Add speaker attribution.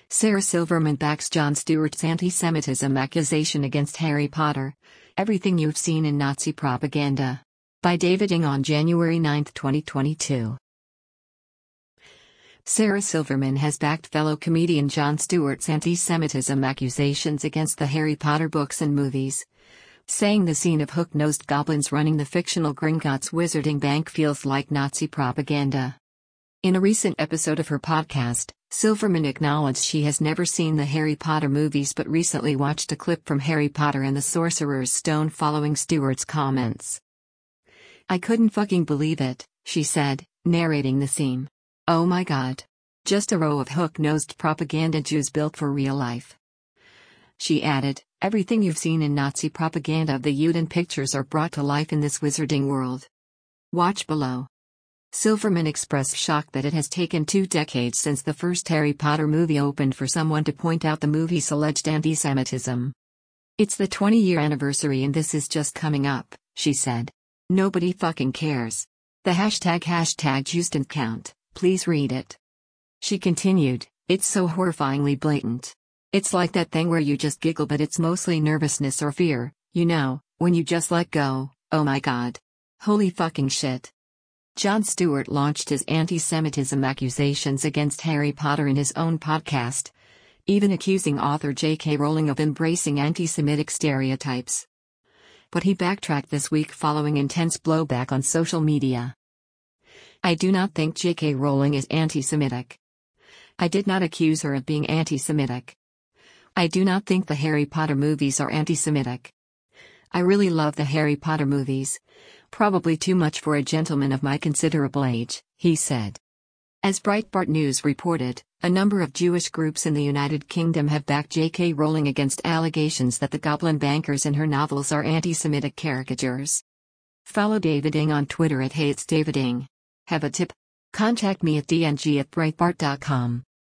Speaker 1: Sarah Silverman backs Jon Stewart's anti-Semitism accusation against Harry Potter. Everything You've Seen in Nazi Propaganda. By David Ng on January 9, 2022. Sarah Silverman has backed fellow comedian Jon Stewart's anti-Semitism accusations against the Harry Potter books and movies, saying the scene of hook-nosed goblins running the fictional Gringotts Wizarding Bank feels like Nazi propaganda. In a recent episode of her podcast, Silverman acknowledged she has never seen the Harry Potter movies but recently watched a clip from Harry Potter and the Sorcerer's Stone following Stewart's comments. "I couldn't fucking believe it," she said, narrating the scene. "Oh my god. Just a row of hook-nosed propaganda Jews built for real life." She added, "Everything you've seen in Nazi propaganda of the Juden pictures are brought to life in this wizarding world. Watch below." Silverman expressed shock that it has taken 2 decades since the first Harry Potter movie opened for someone to point out the movie's alleged anti-Semitism. "It's the 20-year anniversary and this is just coming up," she said. "Nobody fucking cares. The hashtag Jews didn't count, please read it." She continued, "It's so horrifyingly blatant. It's like that thing where you just giggle but it's mostly nervousness or fear, you know, when you just let go. Oh my god. Holy fucking shit." Jon Stewart launched his anti-Semitism accusations against Harry Potter in his own podcast, even accusing author J.K. Rowling of embracing anti-Semitic stereotypes. But he backtracked this week following intense blowback on social media. "I do not think J.K. Rowling is anti-Semitic. I did not accuse her of being anti-Semitic. I do not think the Harry Potter movies are anti-Semitic. I really love the Harry Potter movies. Probably too much for a gentleman of my considerable age," he said. As Breitbart News reported, a number of Jewish groups in the United Kingdom have backed J.K. Rowling against allegations that the goblin bankers in her novels are anti-Semitic caricatures. Follow David Ng on Twitter at @HeyIt'sDavidNg. Have a tip? Contact me at dng@breitbart.com.